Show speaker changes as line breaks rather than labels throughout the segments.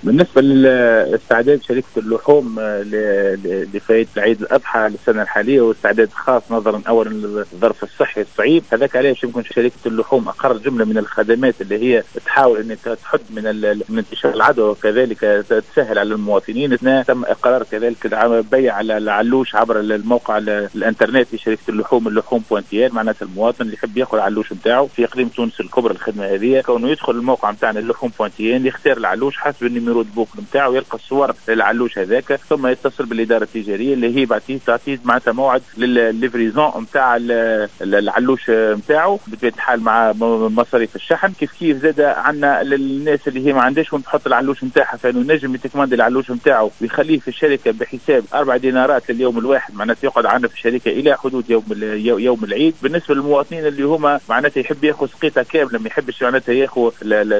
بالنسبة لاستعداد شركة اللحوم لفائدة عيد الأضحى للسنة الحالية، واستعداد خاص نظرا أولا للظرف الصحي الصعيب، هذاك علاش يمكن شركة اللحوم أقرت جملة من الخدمات اللي هي تحاول أن تحد من انتشار العدوى، وكذلك تسهل على المواطنين. تم إقرار كذلك بيع على العلوش عبر الموقع الإنترنت لشركة اللحوم بوانتيال، معناتها المواطن اللي يحب ياكل العلوش نتاعو في إقليم تونس الكبرى الخدمة هذه كونه يدخل الموقع نتاعنا اللحوم بوانتيال، يختار العلوش حسب النيميرو بوك نتاعو، يلقى الصور للعلوش هذاك، ثم يتصل بالاداره التجاريه اللي هي تعطيه معناتها موعد للليفريزون نتاع العلوش نتاعو بطبيعه الحال مع مصاريف الشحن. كيف زاد عندنا للناس اللي هي ما عندهاش وين تحط العلوش نتاعها، فانه نجم يتكمند العلوش نتاعو ويخليه في الشركه بحساب 4 دينارات لليوم الواحد، معناتها يقعد عندنا في الشركه الى حدود يوم العيد. بالنسبه للمواطنين اللي هما معناتها يحب ياخذ سقيطه كامله، ما يحبش معناتها ياخذ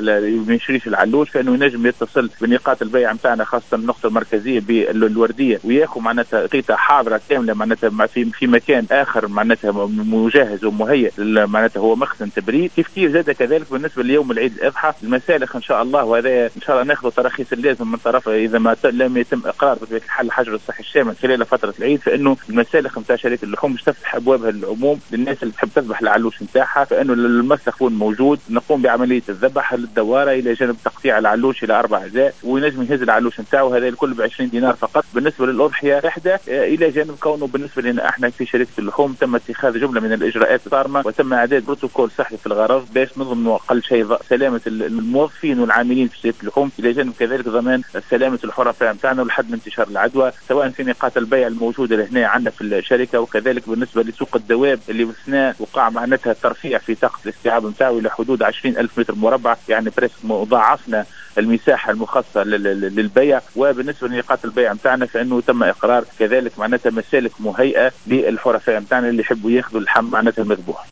ما يشريش العلوش، فانه ينجم يتصل بنقاط البيع نتاعنا خاصه النقطه المركزيه بالورديه وياخذ معناتها قيطه حاضره كامله معناتها في مكان اخر معناتها مجهز ومهيئ معناتها هو مخزن تبريد. كيف زاد كذلك بالنسبه ليوم العيد الاضحى المسالخ ان شاء الله، وهذا ان شاء الله ناخذ تراخيص اللازم من طرف اذا ما لم يتم اقرار بطبيعه الحال الحجر الصحي الشامل خلال فتره العيد، فانه المسالخ نتاع شركه اللحوم مش تفتح ابوابها للعموم للناس اللي تحب تذبح العلوش نتاعها، فانه المسلخ يكون موجود، نقوم بعمليه الذبح للدواره الى جانب تقطيع العلوش الى 4 اجزاء، وينجم يهز العلوش نتاعو هذا الكل ب 20 دينار فقط. بالنسبه للاضحيه وحده الى جانب كونه بالنسبه لنا احنا في شركه اللحوم تم اتخاذ جمله من الاجراءات الصارمه، وتم اعداد بروتوكول صحي في الغرض باش نضمن اقل شيء سلامه الموظفين والعاملين في شركه اللحوم، الى جانب كذلك ضمان سلامه الحرفاء نتاعنا ولحد من انتشار العدوى، سواء في نقاط البيع الموجوده لهنا عندنا في الشركه، وكذلك بالنسبه لسوق الدواب اللي باثناء وقع معناتها ترفيع في طاقه الاستيعاب نتاعو الى حدود 20,000 متر مربع، يعني ضاعفنا المساحه المخصصه للبيع. وبالنسبه لنقاط البيع نتاعنا فانه تم اقرار كذلك معناتها مسالك مهيئه للحرفاء نتاعنا اللي يحبوا ياخذوا اللحم معناتها المذبوح.